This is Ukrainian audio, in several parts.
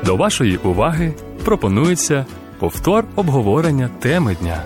До вашої уваги пропонується повтор обговорення теми дня.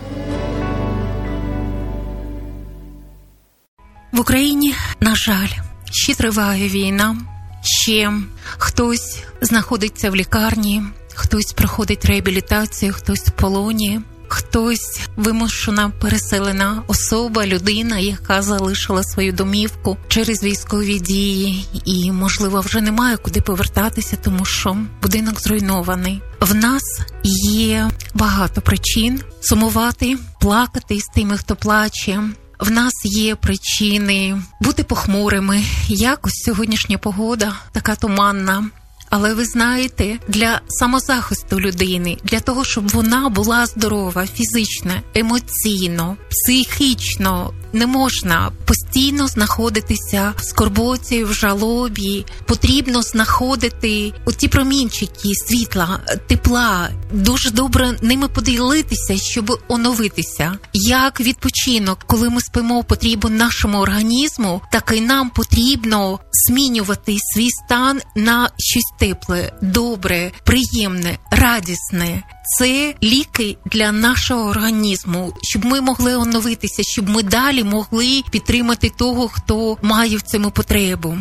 В Україні, на жаль, ще триває війна, ще хтось знаходиться в лікарні, хтось проходить реабілітацію, хтось в полоні, хтось вимушена переселена особа, людина, яка залишила свою домівку через військові дії і, можливо, вже немає куди повертатися, тому що будинок зруйнований. В нас є багато причин сумувати, плакати з тими, хто плаче. В нас є причини бути похмурими. Якось сьогоднішня погода така туманна. Але ви знаєте, для самозахисту людини, для того, щоб вона була здорова фізично, емоційно, психічно, не можна постійно знаходитися в скорботі, в жалобі. Потрібно знаходити оті промінчики світла, тепла, дуже добре ними поділитися, щоб оновитися. Як відпочинок, коли ми спимо, потрібен нашому організму, так і нам потрібно змінювати свій стан на щось тепле, добре, приємне, радісне. Це ліки для нашого організму, щоб ми могли оновитися, щоб ми далі могли підтримати того, хто має в цьому потребу.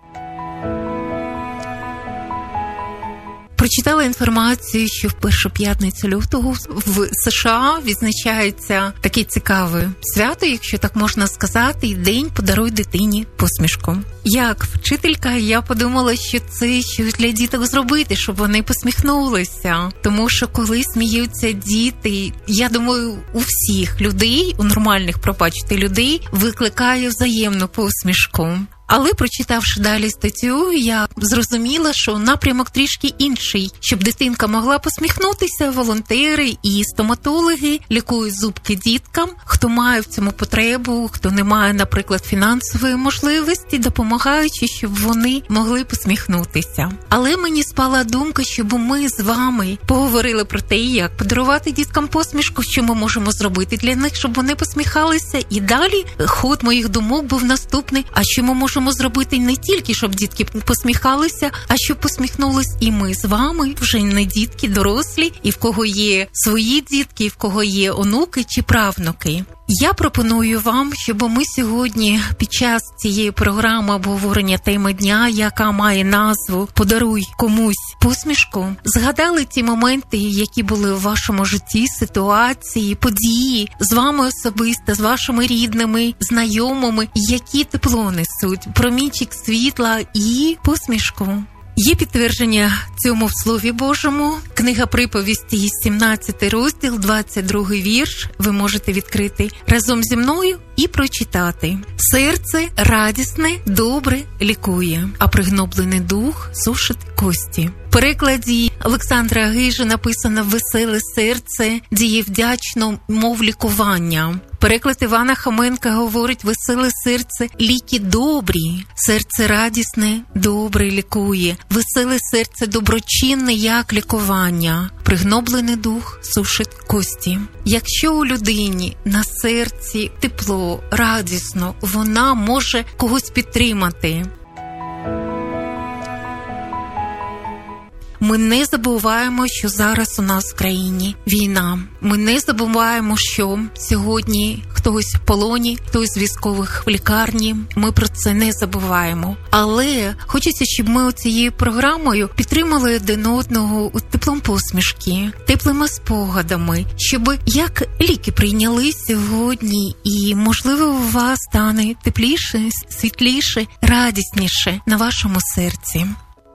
Прочитала інформацію, що в першу п'ятницю лютого в США відзначається таке цікаве свято, якщо так можна сказати, День «Подаруй дитині посмішку». Як вчителька я подумала, що це щось для діток зробити, щоб вони посміхнулися. Тому що коли сміються діти, я думаю, у всіх людей, у нормальних, пробачте, людей, викликає взаємну посмішку. Але, прочитавши далі статтю, я зрозуміла, що напрямок трішки інший. Щоб дитинка могла посміхнутися, волонтери і стоматологи лікують зубки діткам, хто має в цьому потребу, хто не має, наприклад, фінансової можливості, допомагаючи, щоб вони могли посміхнутися. Але мені спала думка, щоб ми з вами поговорили про те, як подарувати діткам посмішку, що ми можемо зробити для них, щоб вони посміхалися. І далі ход моїх думок був наступний, а що ми можемо зробити не тільки, щоб дітки посміхалися, а щоб посміхнулись і ми з вами, вже не дітки, дорослі, і в кого є свої дітки, і в кого є онуки чи правнуки. Я пропоную вам, щоб ми сьогодні під час цієї програми обговорення теми дня, яка має назву «Подаруй комусь посмішку», згадали ті моменти, які були в вашому житті, ситуації, події, з вами особисто, з вашими рідними, знайомими, які тепло несуть, промінчик світла і посмішку. Є підтвердження цьому в Слові Божому. Книга Приповісті, 17 розділ, 22 вірш. Ви можете відкрити разом зі мною і прочитати. «Серце радісне, добре лікує, а пригноблений дух сушить кості». В перекладі Олександра Гижа написано «Веселе серце діє вдячно, мов лікування». Переклад Івана Хоменка говорить «Веселе серце ліки добрі, серце радісне, добре лікує, веселе серце доброчинне, як лікування, пригноблений дух сушить кості». Якщо у людині на серці тепло, радісно, вона може когось підтримати. Ми не забуваємо, що зараз у нас в країні війна. Ми не забуваємо, що сьогодні хтось в полоні, хтось з військових в лікарні. Ми про це не забуваємо. Але хочеться, щоб ми цією програмою підтримали один одного теплом посмішки, теплими спогадами, щоб як ліки прийняли сьогодні і, можливо, у вас стане тепліше, світліше, радісніше на вашому серці.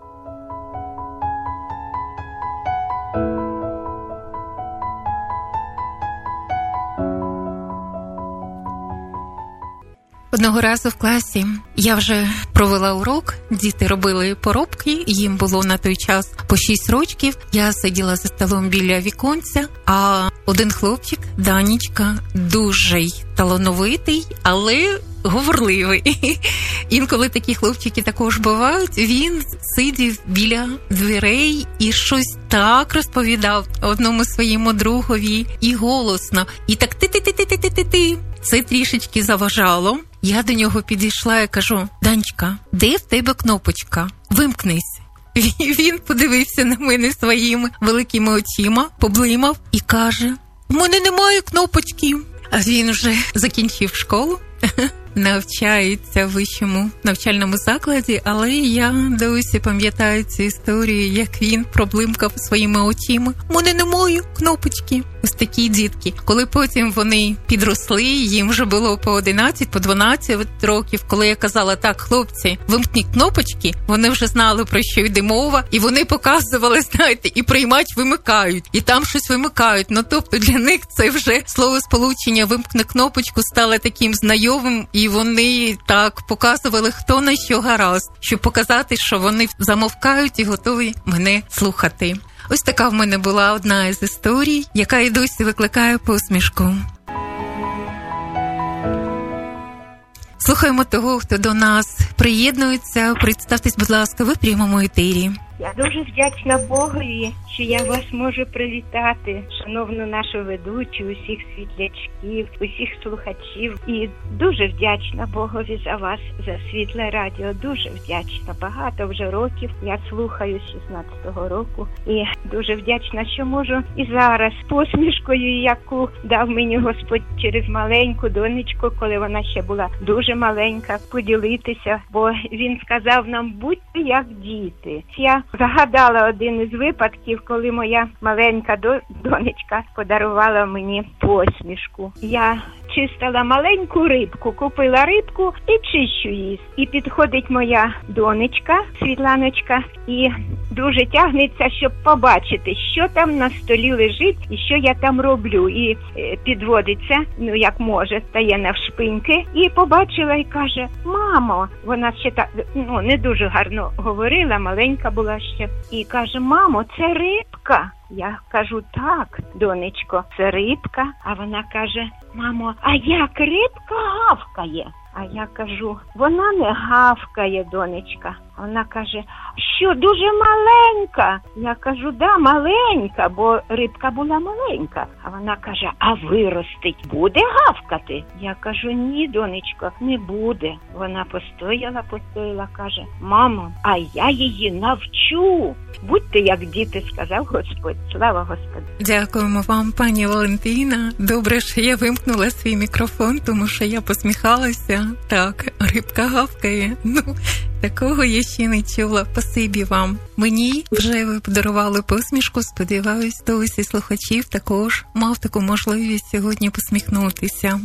Одного разу в класі я вже провела урок, діти робили поробки, їм було на той час по 6 років. Я сиділа за столом біля віконця, а один хлопчик, Данічка, дуже талановитий, але говорливий. Інколи такі хлопчики також бувають. Він сидів біля дверей і щось так розповідав одному своєму другові і голосно. І так ти-ти-ти-ти-ти-ти-ти. Це трішечки заважало. Я до нього підійшла і кажу: «Данечка, де в тебе кнопочка? Вимкнись». Він подивився на мене своїми великими очима, поблимав і каже: "У мене немає кнопочки". А він вже закінчив школу, навчається в вищому навчальному закладі, але я досі пам'ятаю цю історію, як він проблимкав своїми очима: "У мене немає кнопочки". Ось такі дітки. Коли потім вони підросли, їм вже було по 11, по 12 років, коли я казала: "Так, хлопці, вимкніть кнопочки", вони вже знали, про що йде мова, і вони показували, знаєте, і приймають, вимикають, і там щось вимикають. Ну, тобто для них це вже словосполучення "вимкни кнопочку" стало таким знайомим, і вони так показували, хто на що гаразд, щоб показати, що вони замовкають і готові мене слухати. Ось така в мене була одна із історій, яка і досі викликає посмішку. Слухаємо того, хто до нас приєднується. Представтесь, будь ласка, ви в прямому етері. Я дуже вдячна Богові, що я вас можу привітати, шановну нашу ведучу, усіх світлячків, усіх слухачів. І дуже вдячна Богові за вас, за Світле Радіо. Дуже вдячна. Багато вже років я слухаю з 16-го року. І дуже вдячна, що можу і зараз посмішкою, яку дав мені Господь через маленьку донечку, коли вона ще була дуже маленька, поділитися. Бо Він сказав нам: будьте як діти. Я згадала один із випадків, коли моя маленька донечка подарувала мені посмішку. Я чистила маленьку рибку, купила рибку і чищу її. І підходить моя донечка, Світланочка, і дуже тягнеться, щоб побачити, що там на столі лежить і що я там роблю. І підводиться, ну як може, стає навшпиньки, і побачила і каже: "Мамо", вона ще так, ну не дуже гарно говорила, маленька була ще, і каже: "Мамо, це рибка". Я кажу: "Так, донечко, це рибка". А вона каже: "Мамо, а як рибка гавкає?" А я кажу: "Вона не гавкає, донечка". Вона каже: "Що, дуже маленька?" Я кажу: "Да, маленька, бо рибка була маленька". А вона каже: "А виростить буде гавкати?" Я кажу: "Ні, донечко, не буде". Вона постояла, каже: "Мамо, а я її навчу". Будьте як діти, сказав Господь. Слава Господу. Дякуємо вам, пані Валентина. Добре, що я вимкнула свій мікрофон, тому що я посміхалася. Так, рибка гавкає. Ну, такого я ще не чула. Спасибі вам. Мені вже ви подарували посмішку. Сподіваюсь, хтось із слухачів також мав таку можливість сьогодні посміхнутися.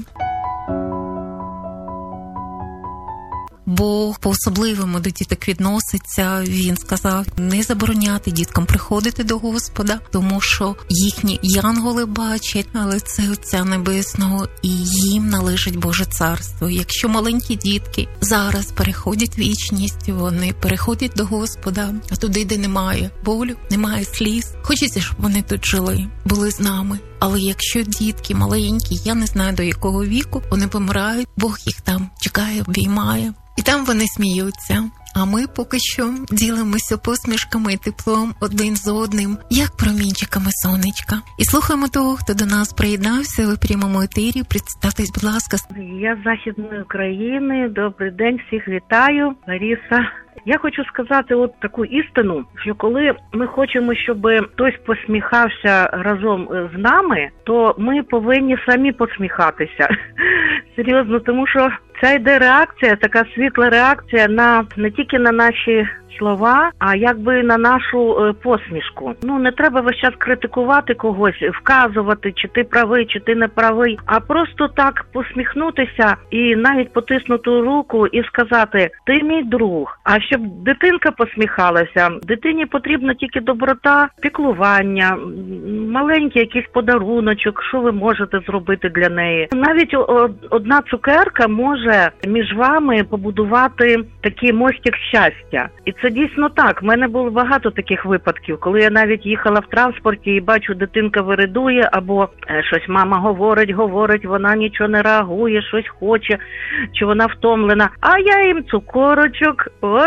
Бог по-особливому до діток відноситься. Він сказав не забороняти діткам приходити до Господа, тому що їхні янголи бачать лице Отця Небесного, і їм належить Боже Царство. Якщо маленькі дітки зараз переходять вічність, вони переходять до Господа, а туди, де немає болю, немає сліз. Хочеться, щоб вони тут жили, були з нами. Але якщо дітки маленькі, я не знаю до якого віку, вони помирають, Бог їх там чекає, обіймає. І там вони сміються. А ми поки що ділимося посмішками і теплом один з одним, як промінчиками сонечка. І слухаємо того, хто до нас приєднався. Ви в прямому етері. Представтесь, будь ласка. Я з Західної України. Добрий день, всіх вітаю. Лариса. Я хочу сказати от таку істину, що коли ми хочемо, щоб хтось посміхався разом з нами, то ми повинні самі посміхатися. Серйозно, тому що це йде реакція, така світла реакція на не тільки на наші слова, а якби на нашу посмішку. Ну, не треба весь час критикувати когось, вказувати, чи ти правий, чи ти не правий, а просто так посміхнутися і навіть потиснути руку і сказати: "Ти мій друг". А щоб дитинка посміхалася, дитині потрібна тільки доброта, піклування, маленький якийсь подаруночок, що ви можете зробити для неї. Навіть одна цукерка може між вами побудувати такий мостик щастя. І це дійсно так. В мене було багато таких випадків, коли я навіть їхала в транспорті і бачу, дитинка виридує, або щось мама говорить, вона нічого не реагує, щось хоче, чи вона втомлена. А я їм цукорочок, от.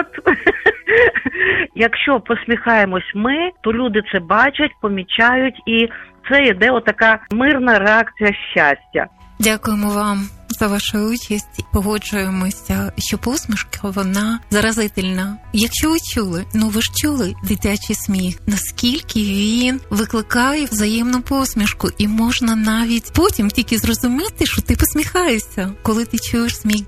Якщо посміхаємось ми, то люди це бачать, помічають, і це йде отака мирна реакція щастя. Дякуємо вам, за вашу участь. Погоджуємося, що посмішка, вона заразительна. Якщо ви чули, ви ж чули дитячий сміх, наскільки він викликає взаємну посмішку, і можна навіть потім тільки зрозуміти, що ти посміхаєшся. Коли ти чуєш сміх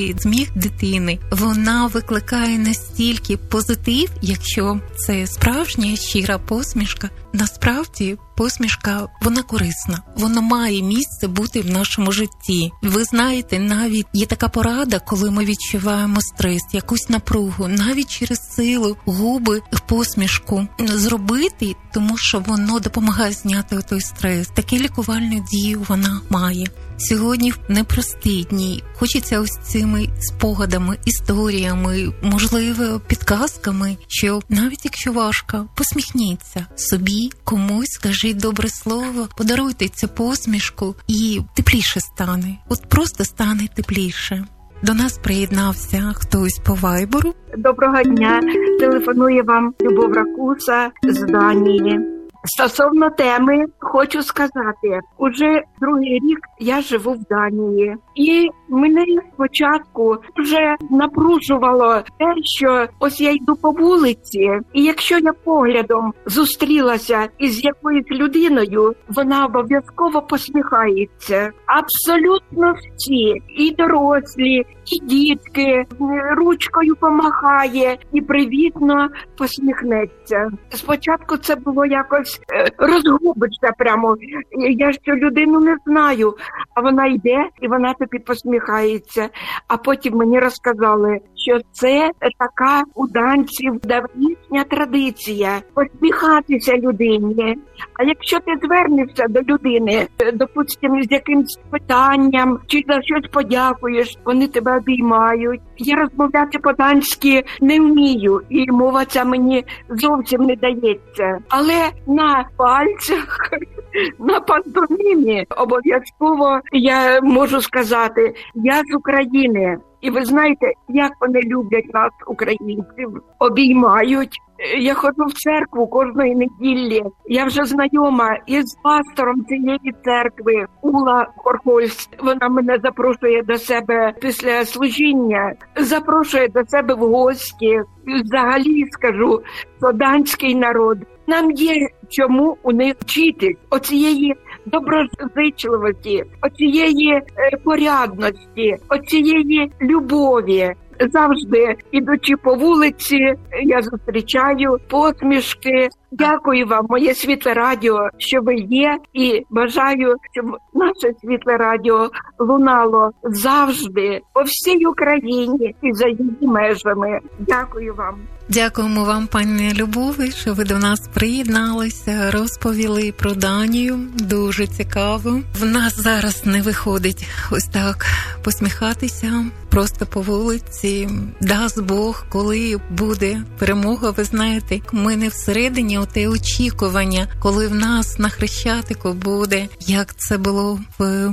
дитини, вона викликає настільки позитив, якщо це справжня, щира посмішка. Насправді, посмішка, вона корисна. Вона має місце бути в нашому житті. Ви знаєте, навіть є така порада, коли ми відчуваємо стрес, якусь напругу, навіть через силу губи посмішку зробити, тому що воно допомагає зняти той стрес. Таку лікувальну дію вона має. Сьогодні в непрості дні хочеться ось цими спогадами, історіями, можливо, підказками, що навіть якщо важко, посміхніться собі, комусь скажіть добре слово, подаруйте цю посмішку і тепліше стане. От просто стане тепліше. До нас приєднався хтось по вайберу. Доброго дня. Телефонує вам Любов Ракуса з Данії. Стосовно теми, хочу сказати, уже другий рік я живу в Данії. І мене спочатку вже напружувало те, що ось я йду по вулиці, і якщо я поглядом зустрілася із якоюсь людиною, вона обов'язково посміхається. Абсолютно всі, і дорослі, і дітки, ручкою помахає і привітно посміхнеться. Спочатку це було якось розгубиться прямо. Я ж цю людину не знаю, а вона йде і вона тобі посміхається. А потім мені розказали, що це така у данців давнішня традиція посміхатися людині. А якщо ти звернешся до людини, допустимо, з якимсь питанням чи за щось подякуєш, вони тебе обіймають. Я розмовляти по-данськи не вмію, і мова ця мені зовсім не дається. Але на пальцях, на пантомімі обов'язково я можу сказати, я з України. І ви знаєте, як вони люблять нас, українців, обіймають. Я ходжу в церкву кожної неділі. Я вже знайома із пастором цієї церкви, Ула Хорхольц. Вона мене запрошує до себе після служіння, запрошує до себе в гості. Взагалі скажу, що данський народ. Нам є чому у них вчити оцієї доброзичливості, оцієї порядності, оцієї любові. Завжди, ідучи по вулиці, я зустрічаю посмішки. Дякую вам, моє світле радіо, що ви є, і бажаю, щоб наше світле радіо лунало завжди по всій Україні і за її межами. Дякую вам. Дякуємо вам, пані Любові, що ви до нас приєдналися, розповіли про Данію. Дуже цікаво. В нас зараз не виходить ось так посміхатися просто по вулиці. Дасть Бог, коли буде перемога, ви знаєте, ми не всередині оте очікування, коли в нас на Хрещатику буде, як це було в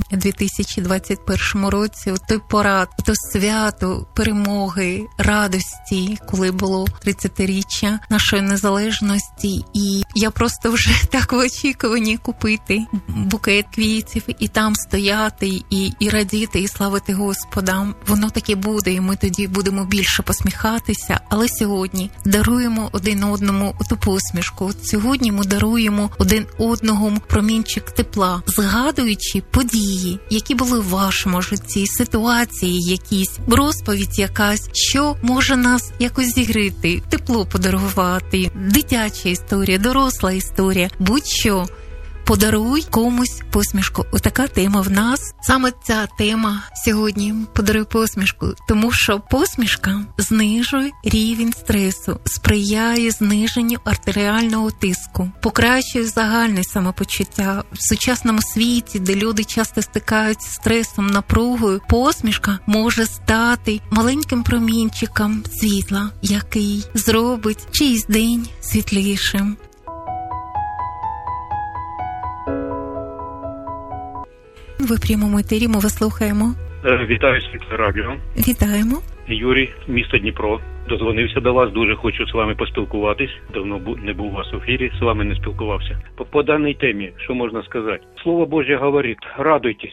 2021 році, той парад, то свято перемоги, радості, коли було 30-річчя нашої незалежності. І я просто вже так в очікуванні купити букет квітів і там стояти, і радіти, і славити Господа. Воно таке буде, і ми тоді будемо більше посміхатися. Але сьогодні даруємо один одному ту посмішку. От сьогодні ми даруємо один одному промінчик тепла, згадуючи події, які були в вашому житті, ситуації якісь, розповідь якась, що може нас якось зігріти, тепло подарувати, дитяча історія, доросла історія, будь-що. Подаруй комусь посмішку. Отака тема в нас. Саме ця тема сьогодні «Подаруй посмішку», тому що посмішка знижує рівень стресу, сприяє зниженню артеріального тиску, покращує загальне самопочуття. В сучасному світі, де люди часто стикаються з стресом, напругою, посмішка може стати маленьким промінчиком світла, який зробить чийсь день світлішим. Ви в прямому етері, ми вас слухаємо. Вітаю, Світле Радіо. Вітаємо. Юрій, місто Дніпро. Дозвонився до вас, дуже хочу з вами поспілкуватись. Давно не був у вас в ефірі, з вами не спілкувався. По даній темі, що можна сказати? Слово Божє говорить, радуйтесь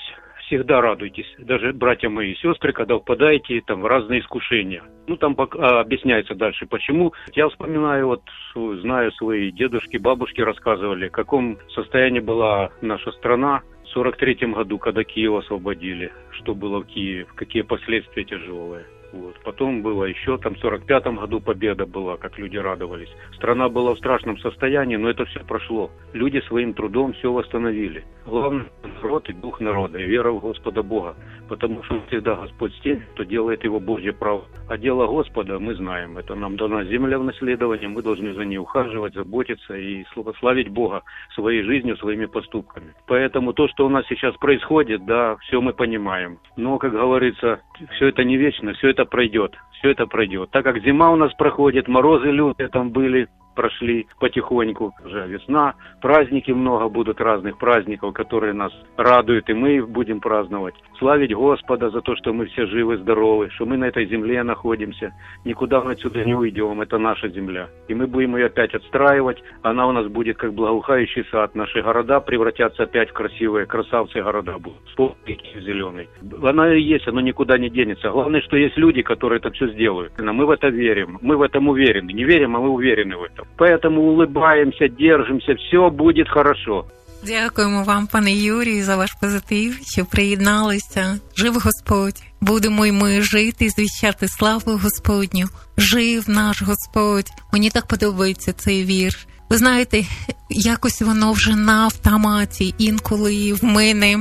всегда радуйтесь. Даже, братья мои и сестры, когда впадаете там в разные искушения. Там объясняется дальше, почему. Я вспоминаю, знаю, свои дедушки, бабушки рассказывали, в каком состоянии была наша страна в 43-м году, когда Киев освободили, что было в Киеве, какие последствия тяжелые. Потом было еще, в 45-м году победа была, как люди радовались. Страна была в страшном состоянии, но это все прошло. Люди своим трудом все восстановили. Главное – народ и дух народа, и вера в Господа Бога. Потому что всегда Господь с тем, кто делает его Божье право. А дело Господа мы знаем. Это нам дана земля в наследование, мы должны за ней ухаживать, заботиться и славить Бога своей жизнью, своими поступками. Поэтому то, что у нас сейчас происходит, да, все мы понимаем. Но, как говорится, все это не вечно, все это пройдет. Все это пройдет. Так как зима у нас проходит, морозы лютые там были, прошли потихоньку, уже весна, праздники много будут, разных праздников, которые нас радуют, и мы будем праздновать. Славить Господа за то, что мы все живы, здоровы, что мы на этой земле находимся, никуда мы отсюда не уйдем, это наша земля. И мы будем ее опять отстраивать, она у нас будет как благоухающий сад, наши города превратятся опять в красивые, красавцы города будут, столбики зеленые. Она и есть, оно никуда не денется. Главное, что есть люди, которые это все сделают. Мы в это верим, мы в этом уверены. Не верим, а мы уверены в этом. Поэтому улыбаємося, держимося, все буде хорошо. Дякуємо вам, пане Юрію, за ваш позитив, що приєдналися. Жив Господь. Будемо й ми жити і звіщати славу Господню. Жив наш Господь. Мені так подобається цей вірш. Ви знаєте, якось воно вже на автоматі інколи в мене.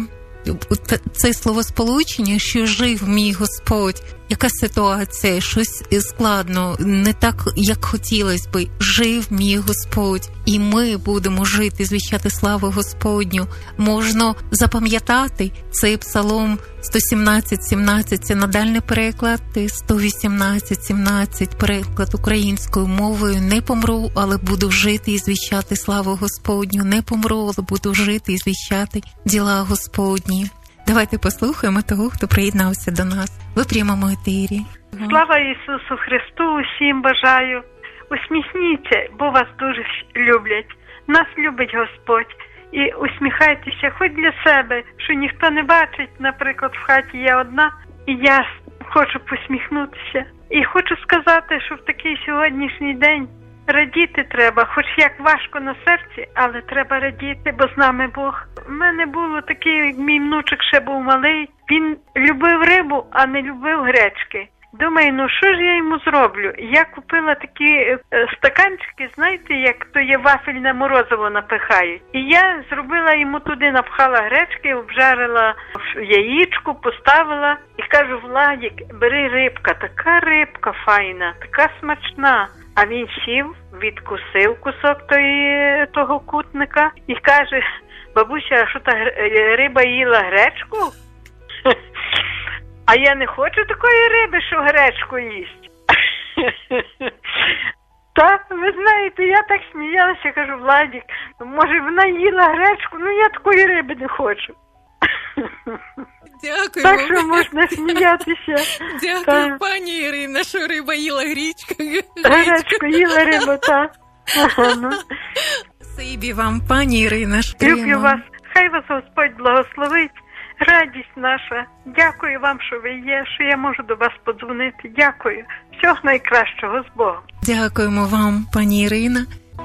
Це словосполучення, що жив мій Господь. Яка ситуація, щось складно, не так, як хотілося би. Жив мій Господь. І ми будемо жити, звіщати славу Господню. Можна запам'ятати цей псалом 117:17, це надальний переклад, 118:17, переклад українською мовою. Не помру, але буду жити і звіщати славу Господню. Не помру, але буду жити і звіщати діла Господні. Давайте послухаємо того, хто приєднався до нас. Ви в прямому етері. Слава Ісусу Христу, усім бажаю. Усміхніться, бо вас дуже люблять. Нас любить Господь. І усміхайтеся хоч для себе, що ніхто не бачить. Наприклад, в хаті я одна, і я хочу посміхнутися. І хочу сказати, що в такий сьогоднішній день радіти треба, хоч як важко на серці, але треба радіти, бо з нами Бог. У мене було таке, мій внучок ще був малий, він любив рибу, а не любив гречки. Думаю, що ж я йому зроблю? Я купила такі стаканчики, знаєте, як то є вафельне морозиво напихають. І я зробила йому туди, напхала гречки, обжарила яєчко, поставила і кажу: Владик, бери рибка, така рибка файна, така смачна. А він сів, відкусив кусок того кутника і каже: бабуся, а що та риба їла гречку? А я не хочу такої риби, що гречку їсть. Та, ви знаєте, я так сміялася, кажу: Владик, може вона їла гречку, я такої риби не хочу. Дякую. Так що можна сміятися. Дякую, пані Ірина, що риба їла гречку. Гречку їла риба, так. Спасибі вам, пані Ірина. Люблю вас. Хай вас Господь благословить. Радість наша. Дякую вам, що ви є, що я можу до вас подзвонити. Дякую. Всього найкращого, з Богом. Дякуємо вам, пані Ірина.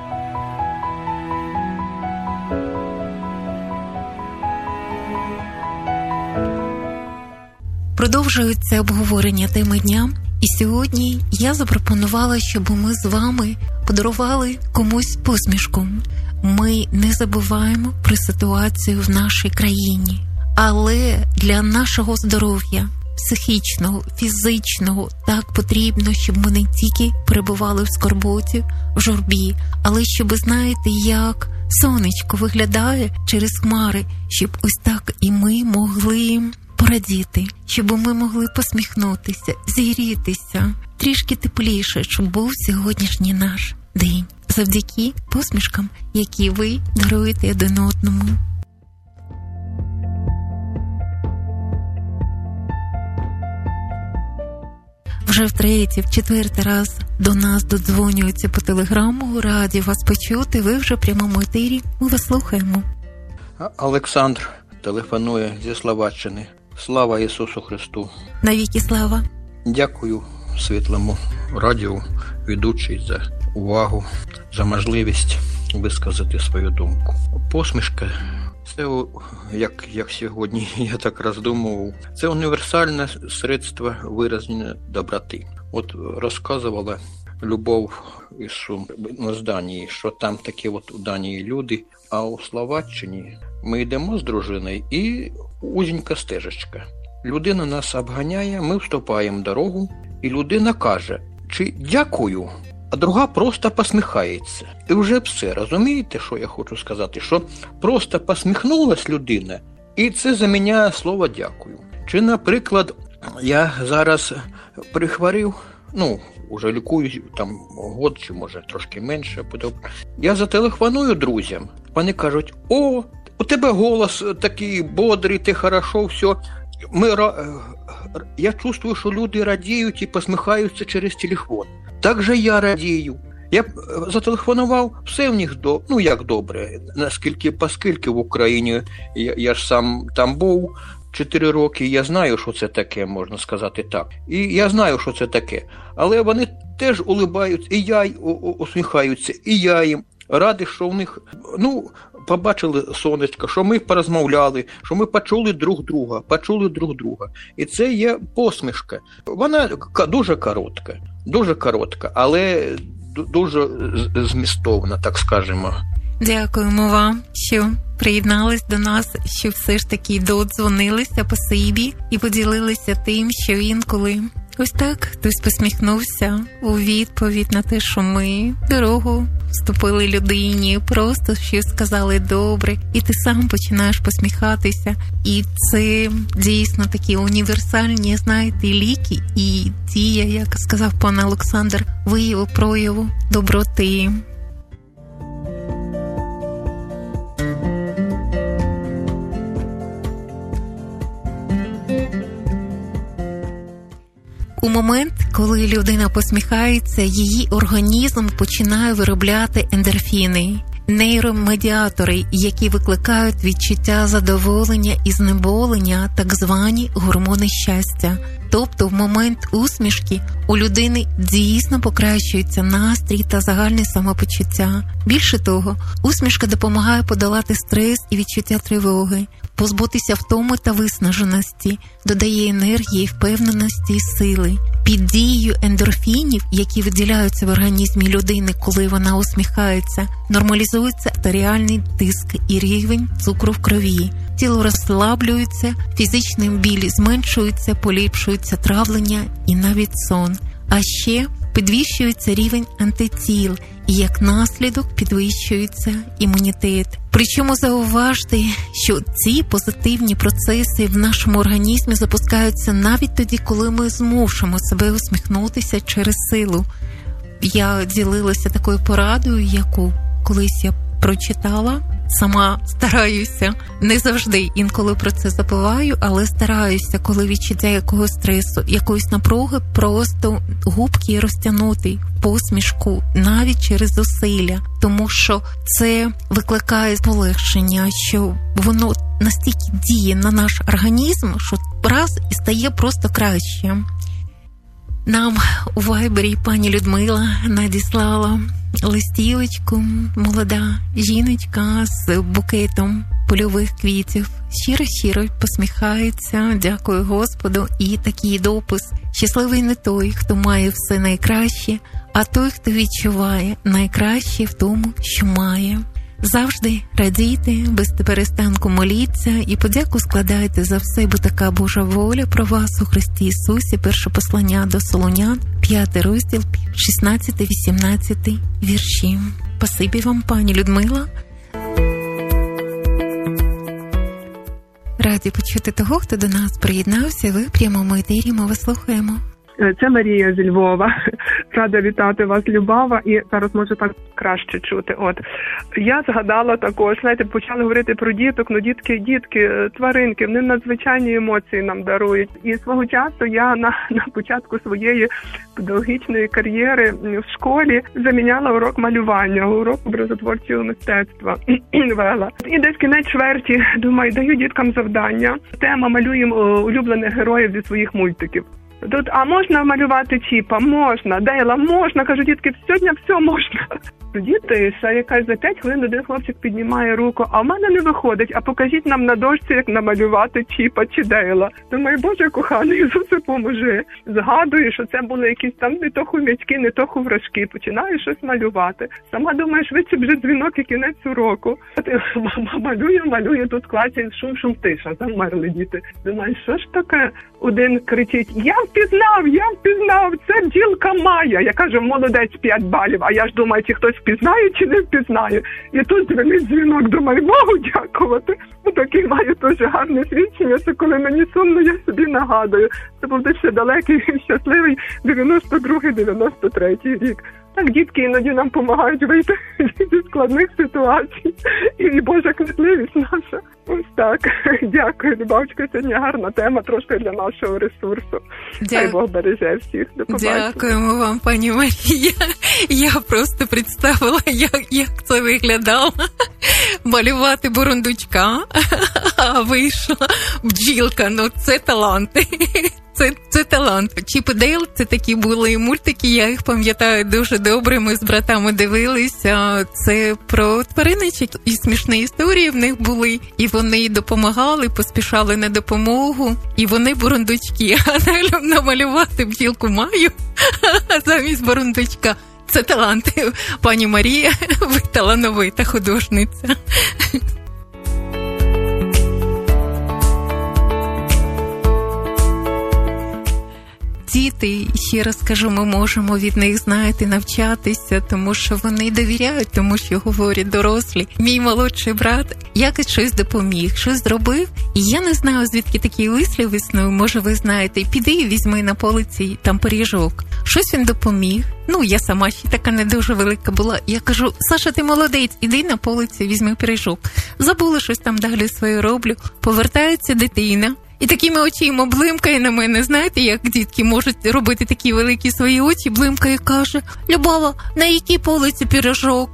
Продовжується обговорення теми дня. І сьогодні я запропонувала, щоб ми з вами подарували комусь посмішку. Ми не забуваємо про ситуацію в нашій країні. Але для нашого здоров'я, психічного, фізичного, так потрібно, щоб ми не тільки перебували в скорботі, в журбі, але щоб, знаєте, як сонечко виглядає через хмари, щоб ось так і ми могли порадіти, щоб ми могли посміхнутися, зігрітися, трішки тепліше, щоб був сьогоднішній наш день. Завдяки посмішкам, які ви даруєте один одному. Вже втретє, в четвертий раз до нас додзвонюються по телеграму, раді вас почути, ви вже в прямому етері, ми вас слухаємо. Олександр, телефонує зі Словаччини. Слава Ісусу Христу! Навіки слава! Дякую світлому радіо, ведучий, за увагу, за можливість висказати свою думку. Посмішка – це, як сьогодні я так роздумував, це універсальне средство вираження доброти. От розказувала Любов із Данії, що там такі от у Данії люди, а у Словаччині ми йдемо з дружиною і узенька стежечка. Людина нас обганяє, ми вступаємо в дорогу, і людина каже, чи дякую, а друга просто посміхається. І вже все, розумієте, що я хочу сказати? Що просто посміхнулась людина, і це заміняє слово дякую. Чи, наприклад, я зараз прихворів, уже лікуюсь, там год чи може трошки менше. Я зателефоную друзям, вони кажуть, о, у тебе голос такий бодрий, ти хорошо, все. Я чувствую, що люди радіють і посміхаються через телефон. Так же я радію. Я зателефонував, все в них як добре. Поскільки в Україні, я ж сам там був 4 роки, я знаю, що це таке, можна сказати так. І я знаю, що це таке. Але вони теж улибаються, і я усміхаються, і я їм радий, що в них, побачили сонечко, що ми порозмовляли, що ми почули друг друга. І це є посмішка. Вона дуже коротка, але дуже змістовна, так скажемо. Дякуємо вам, що приєднались до нас, що все ж таки додзвонилися по собі і поділилися тим, що інколи ось так хтось посміхнувся у відповідь на те, що ми дорогу вступили людині, просто щось сказали добре, і ти сам починаєш посміхатися. І це дійсно такі універсальні, ліки і дія, як сказав пан Олександр, прояву доброти. У момент, коли людина посміхається, її організм починає виробляти ендорфіни, нейромедіатори, які викликають відчуття задоволення і знеболення, так звані гормони щастя. Тобто в момент усмішки у людини дійсно покращується настрій та загальне самопочуття. Більше того, усмішка допомагає подолати стрес і відчуття тривоги, позбутися втоми та виснаженості, додає енергії, впевненості і сили. Під дією ендорфінів, які виділяються в організмі людини, коли вона усміхається, нормалізується артеріальний тиск і рівень цукру в крові. Тіло розслаблюється, фізичний біль зменшується, поліпшується травлення і навіть сон. А ще підвищується рівень антитіл і як наслідок підвищується імунітет. Причому зауважте, що ці позитивні процеси в нашому організмі запускаються навіть тоді, коли ми змушуємо себе усміхнутися через силу. Я ділилася такою порадою, яку колись я прочитала. Сама стараюся, не завжди інколи про це забуваю, але стараюся, коли відчуття якогось стресу, якоїсь напруги, просто губки розтягнути в посмішку навіть через зусилля, тому що це викликає полегшення, що воно настільки діє на наш організм, що раз і стає просто краще. Нам у Вайбері пані Людмила надіслала листівочку, молода жіночка з букетом польових квітів. Щиро-щиро посміхається, дякую Господу, і такий допис: щасливий не той, хто має все найкраще, а той, хто відчуває найкраще в тому, що має. Завжди радійте, без перестанку моліться і подяку складайте за все, бо така Божа воля про вас у Христі Ісусі. Перше послання до Солонян, 5 розділ, 16-18 вірші. Спасибі вам, пані Людмила. Раді почути того, хто до нас приєднався. Ви в прямому етері, ми вас слухаємо. Це Марія зі Львова. Рада вітати вас, Любава, і зараз може так краще чути. От я згадала також, знаєте, почали говорити про діток, ну дітки, тваринки, вони надзвичайні емоції нам дарують. І свого часу я на початку своєї педагогічної кар'єри в школі заміняла урок малювання, урок образотворчого мистецтва вела. І десь кінець чверті, думаю, даю діткам завдання. Тема «Малюємо улюблених героїв зі своїх мультиків». Тут, а можна малювати Чіпа? Можна. Дейла? Можна. Кажу, дітки, сьогодні все можна. Тоді тиша, якась за 5 хвилин один хлопчик піднімає руку, а в мене не виходить, а покажіть нам на дошці, як намалювати Чіпа чи Дейла. Думаю, Боже коханий, Ісусе, поможи. Згадую, що це були якісь там не то хомячки, не то ховрашки. Починаю щось малювати. Сама думаю, швидше вже дзвінок і кінець уроку. Малюю, тут в класі шум, тиша, замерли діти. Думаю, що ж таке? Один кричить, я впізнав, це бджілка Майя. Я кажу, молодець, 5 балів. А я ж думаю, чи хтось впізнає, чи не впізнає. І тут дзвонить дзвінок, думаю, Богу дякувати. Такий маю дуже гарне свідчення, що коли мені сумно, я собі нагадую. Це був ще далекий, щасливий 92-93 рік. Так дітки іноді нам допомагають вийти зі складних ситуацій. І Божа кмітливість наша. Ось так. Дякую, Любавочка. Сьогодні гарна тема трошки для нашого ресурсу. Хай Бог береже всіх. До побачення. Дякуємо вам, пані Марія. Я просто представила, як це виглядало. Малювати бурундучка, а вийшла бджілка. Ну, це таланти. Це талант. Чіп і Дейл – це такі були мультики, я їх пам'ятаю дуже добре, ми з братами дивилися. Це про твариночок, і смішні історії в них були, і вони допомагали, поспішали на допомогу, і вони бурундучки. А намалювати бджілку Маю замість бурундучка – це талант. Пані Марія, ви талановита художниця. Діти, ще раз кажу, ми можемо від них, знаєте, навчатися, тому що вони довіряють тому, що говорять дорослі. Мій молодший брат якось щось допоміг, щось зробив, і я не знаю, звідки такий вислів існує, може ви знаєте, піди і візьми на полиці там пиріжок. Щось він допоміг, ну я сама ще така не дуже велика була, я кажу, Саша, ти молодець, іди на полиці, візьми пиріжок. Забула щось там далі своє роблю, повертається дитина. І такими очима блимкає на мене, знаєте, як дітки можуть робити такі великі свої очі, блимкає і каже, Любава, на якій полиці пиріжок?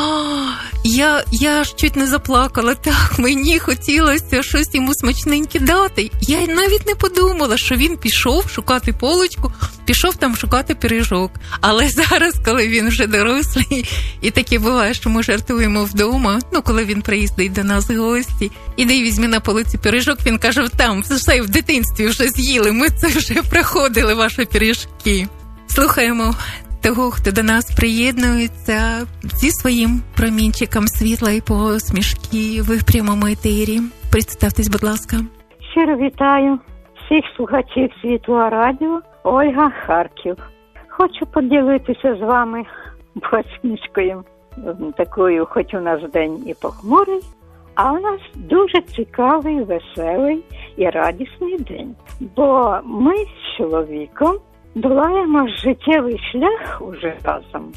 Я ж чуть не заплакала, так, мені хотілося щось йому смачненьке дати. Я навіть не подумала, що він пішов шукати поличку, пішов там шукати пиріжок. Але зараз, коли він вже дорослий, і таке буває, що ми жартуємо вдома, ну, коли він приїздить до нас в гості, іди візьми на полиці пиріжок, він каже, там, все в дитинстві вже з'їли, ми це вже проходили, ваші пиріжки. Слухаємо того, хто до нас приєднується зі своїм промінчиком світла і посмішки. Ви в прямому етері. Представтесь, будь ласка. Щиро вітаю всіх слухачів Світла Радіо. Ольга, Харків. Хочу поділитися з вами посмішкою такою, хоч у нас день і похмурий, а у нас дуже цікавий, веселий і радісний день. Бо ми з чоловіком долаємо життєвий шлях уже разом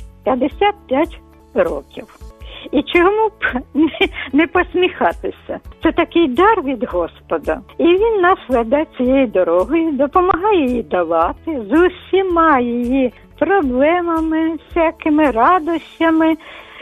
55 років. І чому б не посміхатися? Це такий дар від Господа. І Він нас веде цією дорогою, допомагає її долати з усіма її проблемами, всякими радощами,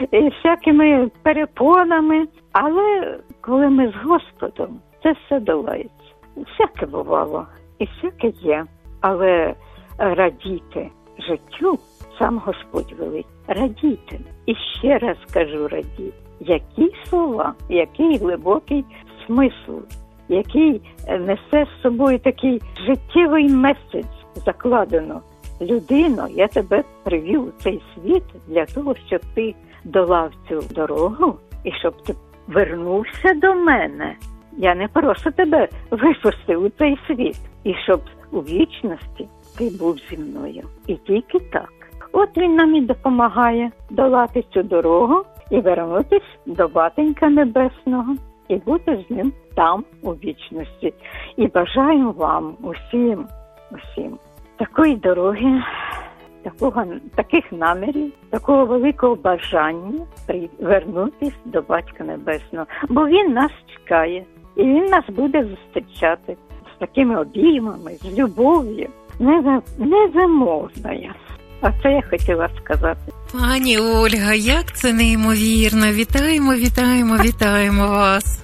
всякими перепонами. Але коли ми з Господом, це все долається. Всяке бувало і всяке є. Але радіти життю сам Господь велить. Радіти. І ще раз кажу, радіти. Які слова, який глибокий смисл, який несе з собою такий життєвий меседж закладено. Людино, я тебе привів у цей світ для того, щоб ти долав цю дорогу і щоб ти вернувся до мене. Я не просто тебе випустив у цей світ. І щоб у вічності ти був зі мною. І тільки так. От він нам і допомагає долати цю дорогу і вернутися до Батенька Небесного і бути з ним там у вічності. І бажаю вам усім такої дороги таких намірів, такого великого бажання вернутися до Батька Небесного. Бо Він нас чекає, і Він нас буде зустрічати з такими обіймами, з любов'ю, невимовною. А це я хотіла сказати. Пані Ольга, як це неймовірно. Вітаємо, вітаємо, вітаємо вас.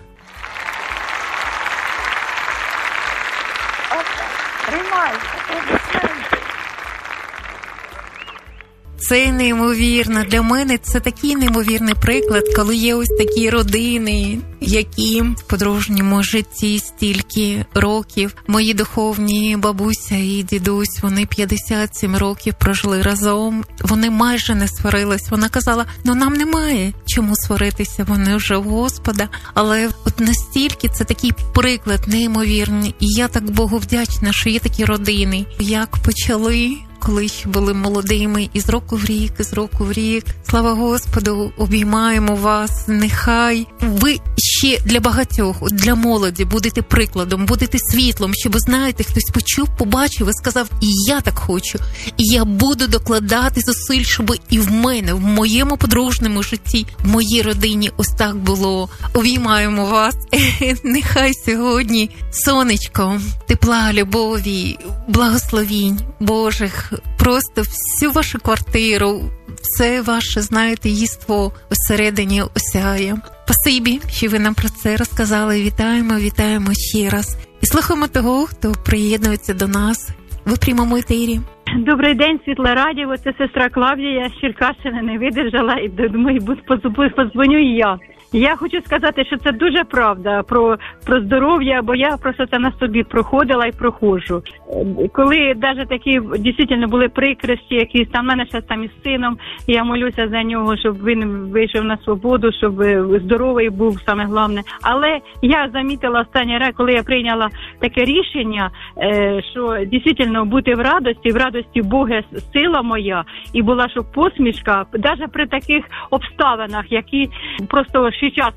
Це неймовірно. Для мене це такий неймовірний приклад, коли є ось такі родини, які в подружньому житті стільки років. Мої духовні бабуся і дідусь, вони 57 років прожили разом. Вони майже не сварились. Вона казала, нам немає чому сваритися, вони вже в Господа. Але от настільки це такий приклад неймовірний. І я так Богу вдячна, що є такі родини. Як почали, коли ще були молодими, і з року в рік. Слава Господу, обіймаємо вас. Нехай ви ще для багатьох, для молоді будете прикладом, будете світлом, щоб, знаєте, хтось почув, побачив і сказав, і я так хочу, і я буду докладати зусиль, щоб і в мене, в моєму подружньому житті, в моїй родині ось так було. Обіймаємо вас. Нехай сьогодні сонечко, тепла, любові, благословінь Божих, просто всю вашу квартиру, все ваше, знаєте, єство всередині осяє. Спасибі, що ви нам про це розказали. Вітаємо ще раз. І слухаємо того, хто приєднується до нас. Ви в прямому етері. Добрий день, Світле Радіо. Це сестра Клавдія з Черкащини не видержала і думаю, подзвоню і я. Я хочу сказати, що це дуже правда про здоров'я, бо я просто це на собі проходила і проходжу. Коли навіть такі дійсно були прикрості, якісь там, в мене ще там із сином, я молюся за нього, щоб він вийшов на свободу, щоб здоровий був, саме головне. Але я замітила останній раз, коли я прийняла таке рішення, що дійсно бути в радості Бога сила моя, і була, щоб посмішка, навіть при таких обставинах, які просто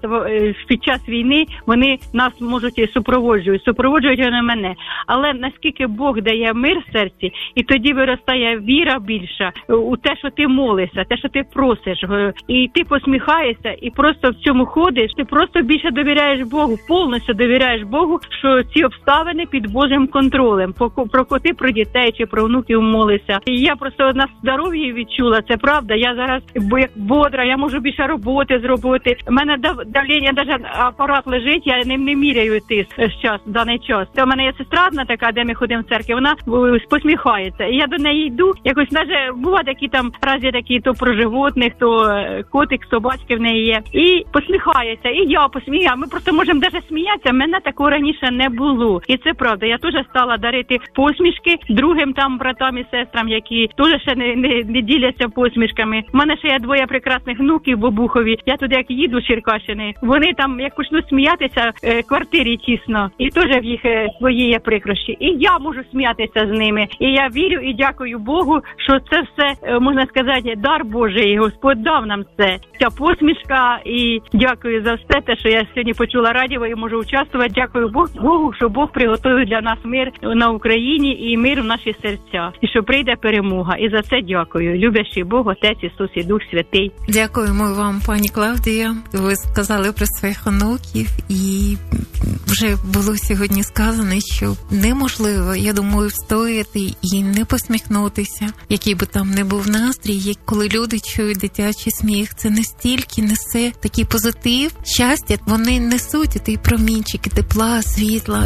під час війни вони нас можуть супроводжують вони мене. Але наскільки Бог дає мир в серці, і тоді виростає віра більша у те, що ти молишся, те, що ти просиш, і ти посміхаєшся, і просто в цьому ходиш, ти просто більше довіряєш Богу, повністю довіряєш Богу, що ці обставини під Божим контролем. Про коти, про дітей чи про внуків молишся. І я просто на здоров'ї відчула, це правда. Я зараз як бодра, я можу більше роботи зробити. У мене давлення, навіть апарат лежить, я ним не міряю тиск в даний час. Це у мене є сестра одна така, де ми ходимо в церкві, вона посміхається. І я до неї йду, якось, навіть бувають такі там разі такі, то про животних, то котик, собачки в неї є. І посміхається, і я посміяю. Ми просто можемо навіть сміятися, мене такого раніше не було. І це правда, я теж стала дарити посмішки другим там братам і сестрам, які теж ще не діляться посмішками. У мене ще є двоє прекрасних внуків в Обухові. Я туди як їду з Черкащини, вони там як почнуть сміятися, в квартирі тісно, і теж в їх свої є прикрощі. І я можу сміятися з ними. І я вірю і дякую Богу, що це все, можна сказати, дар Божий. Господь дав нам це. Ця посмішка, і дякую за все те, що я сьогодні почула радіо і можу участвувати. Дякую Богу, що Бог приготує для нас мир на Україні і мир в наші серця. І що прийде перемога. І за це дякую. Любящий Бог, Отець, Ісус і Дух Святий. Дякуємо вам, пані Клавдія. Ви сказали про своїх онуків, і вже було сьогодні сказано, що неможливо, я думаю, встояти і не посміхнутися, який би там не був настрій, коли люди чують дитячий сміх. Це настільки несе такий позитив, щастя, вони несуть ті промінчики тепла, світла.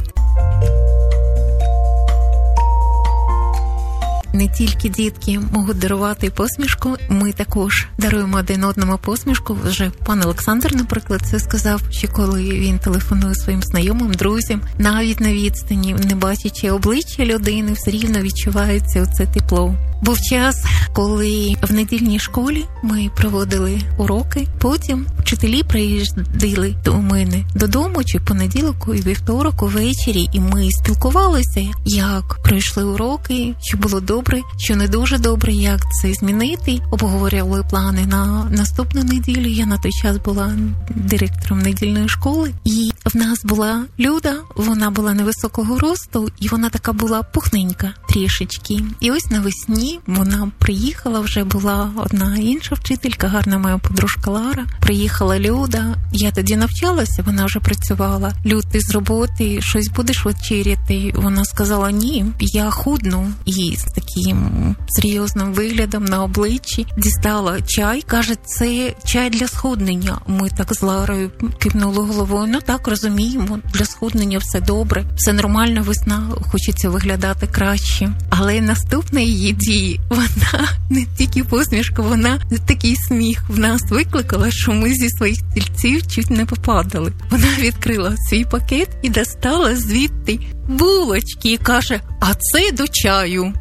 Не тільки дітки можуть дарувати посмішку, ми також даруємо один одному посмішку. Вже пан Олександр, наприклад, це сказав, що коли він телефонує своїм знайомим, друзям, навіть на відстані, не бачачи обличчя людини, все рівно відчувається оце тепло. Був час, коли в недільній школі ми проводили уроки, потім вчителі приїздили до мене додому, чи понеділок, і вівторок увечері, і ми спілкувалися, як пройшли уроки, що було добре, що не дуже добре, як це змінити. Обговорювали плани на наступну неділю. Я на той час була директором недільної школи, і в нас була Люда, вона була невисокого росту, і вона така була пухненька, трішечки. І ось навесні вона приїхала, вже була одна інша вчителька, гарна моя подружка Лара. Приїхала Люда, я тоді навчалася, вона вже працювала. Люд, ти з роботи щось будеш вечеряти? Вона сказала, ні, я худну. І з таким серйозним виглядом на обличчі дістала чай, каже, це чай для схуднення. Ми так з Ларою кивнули головою, ну так, розуміємо, для схуднення все добре, все нормально, весна, хочеться виглядати краще. Але наступна її дії, вона не тільки посмішка, вона такий сміх в нас викликала, що ми зі своїх стільців чуть не попадали. Вона відкрила свій пакет і достала звідти булочки і каже, а це до чаю.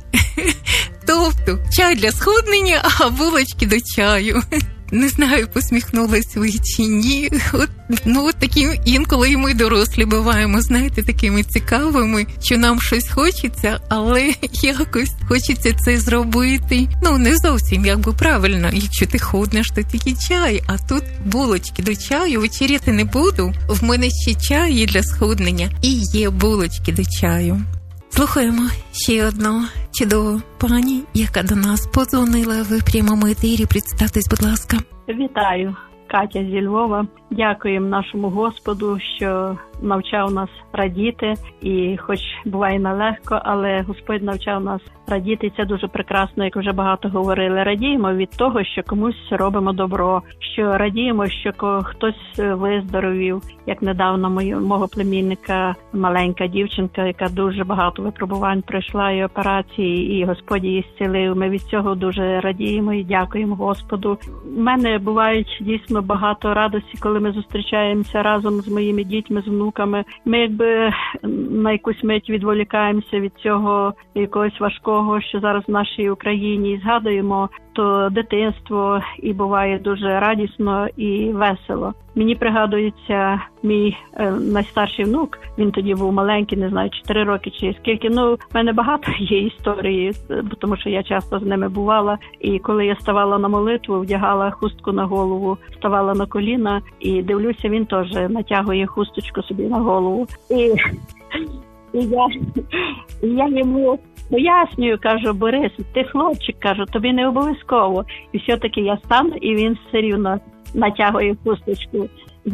Тобто, чай для схуднення, а булочки до чаю. Не знаю, посміхнулась ви чи ні. От такі інколи і ми дорослі буваємо, знаєте, такими цікавими, що нам щось хочеться, але якось хочеться це зробити. Не зовсім, правильно. Якщо ти худнеш, то тільки чай, а тут булочки до чаю, вечеряти не буду. В мене ще чай є для схуднення і є булочки до чаю. Слухаємо ще одну чудову пані, яка до нас подзвонила в прямому етері. Представтесь, будь ласка. Вітаю, Катя зі Львова. Дякуємо нашому Господу, що навчав нас радіти. І хоч буває нелегко, але Господь навчав нас радіти. І це дуже прекрасно, як вже багато говорили. Радіємо від того, що комусь робимо добро, що радіємо, що хтось виздоровів. Як недавно мого племінника, маленька дівчинка, яка дуже багато випробувань пройшла і операції, і Господь її зцілив. Ми від цього дуже радіємо і дякуємо Господу. У мене бувають дійсно багато радості, коли ми зустрічаємося разом з моїми дітьми, з внуками. Ми на якусь мить відволікаємося від цього якогось важкого, що зараз в нашій Україні, і згадуємо то дитинство, і буває дуже радісно і весело. Мені пригадується мій найстарший внук, він тоді був маленький, не знаю, 4 роки чи скільки. В мене багато є історії, тому що я часто з ними бувала. І коли я ставала на молитву, вдягала хустку на голову, ставала на коліна, і дивлюся, він теж натягує хусточку собі на голову. І я йому пояснюю, кажу, Борис, ти хлопчик, кажу, тобі не обов'язково. І все-таки я стану, і він все рівно натягує хусточку.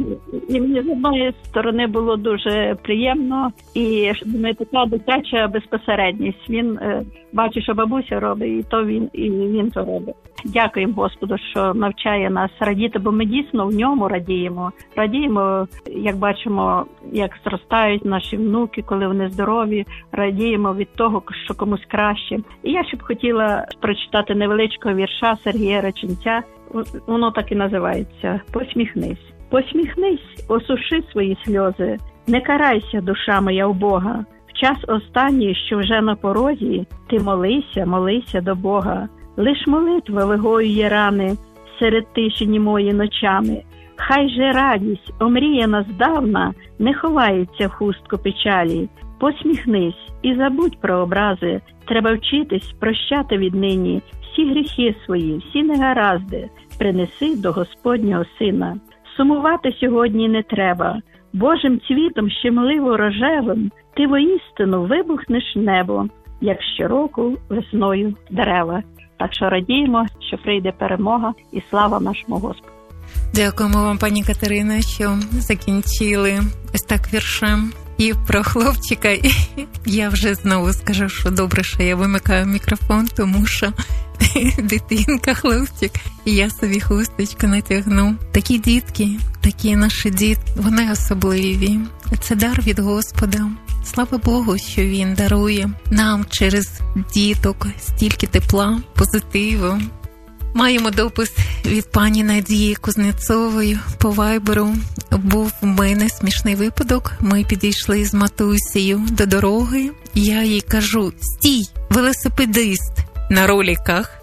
І мені з одної сторони було дуже приємно, і думаю, така дитяча безпосередність. Він бачить, що бабуся робить, і то він то робить. Дякуємо Господу, що навчає нас радіти, бо ми дійсно в ньому радіємо. Радіємо, як бачимо, як зростають наші внуки, коли вони здорові. Радіємо від того, що комусь краще. І я ще б хотіла прочитати невеличкого вірша Сергія Реченця. Воно так і називається «Посміхнись». Посміхнись, осуши свої сльози, не карайся, душа моя у Бога. В час останній, що вже на порозі, ти молися до Бога. Лиш молитва вигоює рани серед тиші німої ночами. Хай же радість, омріяна здавна, не ховається в хустку печалі. Посміхнись і забудь про образи, треба вчитись прощати віднині. Всі гріхи свої, всі негаразди, принеси до Господнього Сина. Сумувати сьогодні не треба. Божим цвітом щемливо рожевим ти воістину вибухнеш небо, як щороку весною дерева. Так що радіємо, що прийде перемога і слава нашому Господу. Дякуємо вам, пані Катерина, що закінчили ось так віршем. І про хлопчика я вже знову скажу, що добре, що я вимикаю мікрофон, тому що дитинка, хлопчик, і я собі хусточку натягну. Такі дітки, такі наші діти, вони особливі. Це дар від Господа. Слава Богу, що Він дарує нам через діток стільки тепла, позитиву. Маємо допис від пані Надії Кузнецової по вайберу. Був у мене смішний випадок. Ми підійшли з матусею до дороги. Я їй кажу: стій, велосипедист на роликах.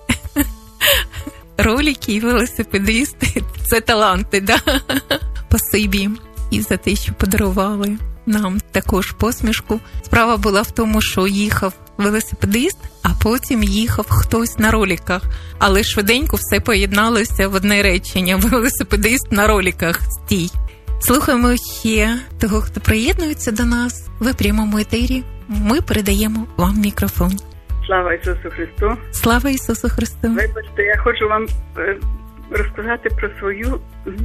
Ролики і велосипедисти – це таланти, да? Спасибі і за те, що подарували нам також посмішку. Справа була в тому, що їхав велосипедист, а потім їхав хтось на роликах. Але швиденько все поєдналося в одне речення: велосипедист на роликах, стій. Слухаємо ще того, хто приєднується до нас в прямому етері. Ми передаємо вам мікрофон. Слава Ісусу Христу! Слава Ісусу Христу! Вибачте, я хочу вам розказати про свою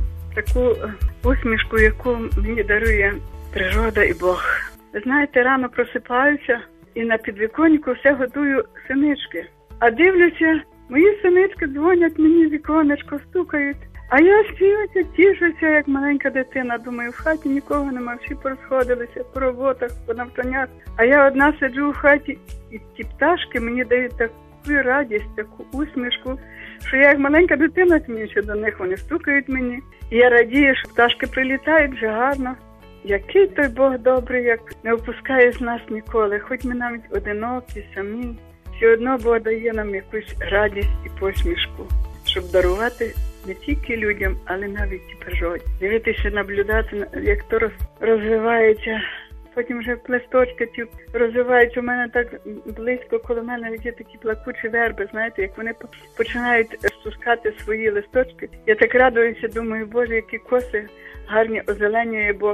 таку усмішку, яку мені дарує природа і Бог. Ви знаєте, рано просипаюся і на підвіконнику все готую синички. А дивлюся, мої синички дзвонять мені в віконечко, стукають. А я сміюся, тішуся, як маленька дитина. Думаю, в хаті нікого немає, всі порозходилися по роботах, по навчаннях. А я одна сиджу в хаті, і ті пташки мені дають таку радість, таку усмішку, що я як маленька дитина сміюся до них, вони стукають мені. І я радію, що пташки прилітають вже гарно. Який той Бог добрий, як не опускає з нас ніколи, хоч ми навіть одинокі, самі. Все одно Бог дає нам якусь радість і посмішку, щоб дарувати не тільки людям, але навіть і природі. Дивитися, наблюдати, як то розвивається. Потім вже листочки ті розвиваються. У мене так близько коло мене є такі плакучі верби, знаєте, як вони починають спускати свої листочки. Я так радуюся, думаю, Боже, які коси гарні озеленює Бог.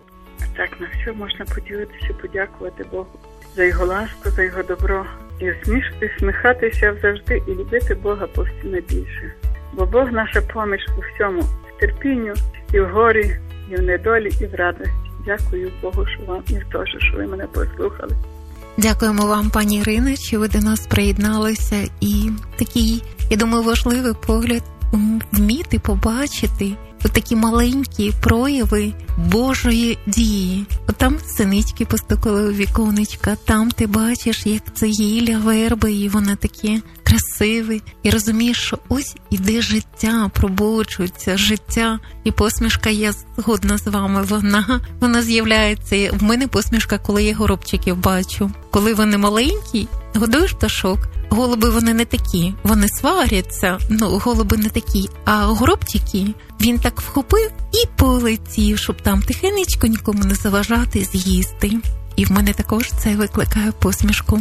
А так на все можна поділитися, подякувати Богу за Його ласку, за Його добро. І усміхатися завжди і любити Бога повсюди більше. Бо Бог наша поміч у всьому, в терпінню, і в горі, і в недолі, і в радості. Дякую Богу, що вам і теж, що ви мене послухали. Дякуємо вам, пані Ірино, що ви до нас приєдналися. І такий, я думаю, важливий погляд вміти побачити такі маленькі прояви Божої дії. Там синички постукали у віконечка, там ти бачиш, як це гілля верби, і воно таке красиве. І розумієш, що ось іде життя, пробуджується життя. І посмішка, я згодна з вами, вона з'являється. В мене посмішка, коли я горобчиків бачу. Коли вони маленькі, годуєш пташок, голуби вони не такі, вони сваряться, голуби не такі, а горобчики він так вхопив і полетів, щоб там тихенечко нікому не заважати з'їсти. І в мене також це викликає посмішку.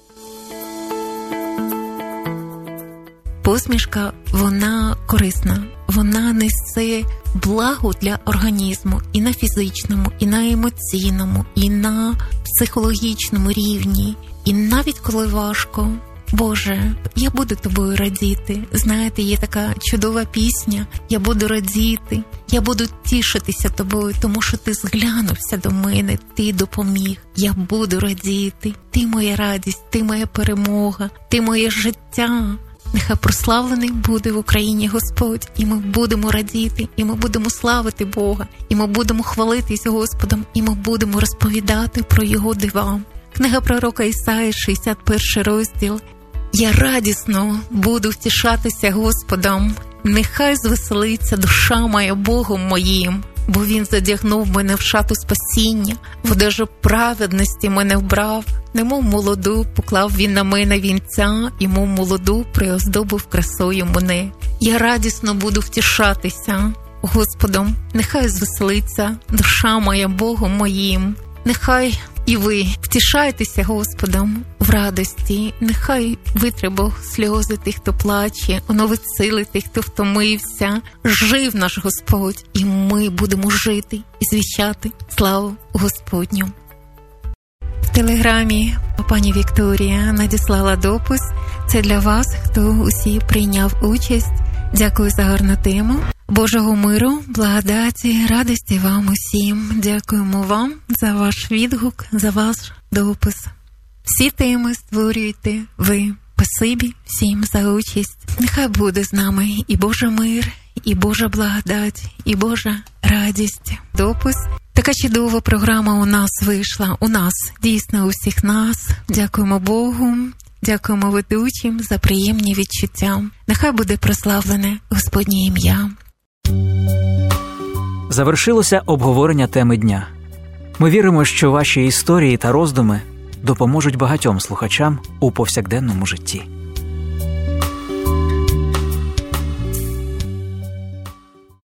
Посмішка, вона корисна, вона несе благо для організму і на фізичному, і на емоційному, і на психологічному рівні. І навіть коли важко, Боже, я буду тобою радіти. Знаєте, є така чудова пісня «Я буду радіти, я буду тішитися тобою, тому що ти зглянувся до мене, ти допоміг. Я буду радіти, ти моя радість, ти моя перемога, ти моє життя». Нехай прославлений буде в Україні Господь, і ми будемо радіти, і ми будемо славити Бога, і ми будемо хвалитись Господом, і ми будемо розповідати про Його дива. Книга пророка Ісаї, 61 розділ. «Я радісно буду втішатися Господом, нехай звеселиться душа моя Богом моїм, бо Він задягнув мене в шату спасіння, в одежу праведності мене вбрав, немов молоду поклав Він на мене вінця, і мов молоду приоздобив красою мене. Я радісно буду втішатися Господом, нехай звеселиться душа моя Богом моїм». Нехай і ви втішайтеся Господом в радості, нехай витре Бог сльози тих, хто плаче, оновить сили тих, хто втомився. Жив наш Господь, і ми будемо жити і звіщати славу Господню. В телеграмі пані Вікторія надіслала допис. Це для вас, хто усі прийняв участь. Дякую за гарну тему. Божого миру, благодаті, радості вам усім. Дякуємо вам за ваш відгук, за ваш допис. Всі теми створюєте ви. Спасибі всім за участь. Нехай буде з нами і Божий мир, і Божа благодать, і Божа радість. Допис. Така чудова програма у нас вийшла. У нас, дійсно, у всіх нас. Дякуємо Богу. Дякуємо ведучим за приємні відчуття. Нехай буде прославлене Господнє ім'я. Завершилося обговорення теми дня. Ми віримо, що ваші історії та роздуми допоможуть багатьом слухачам у повсякденному житті.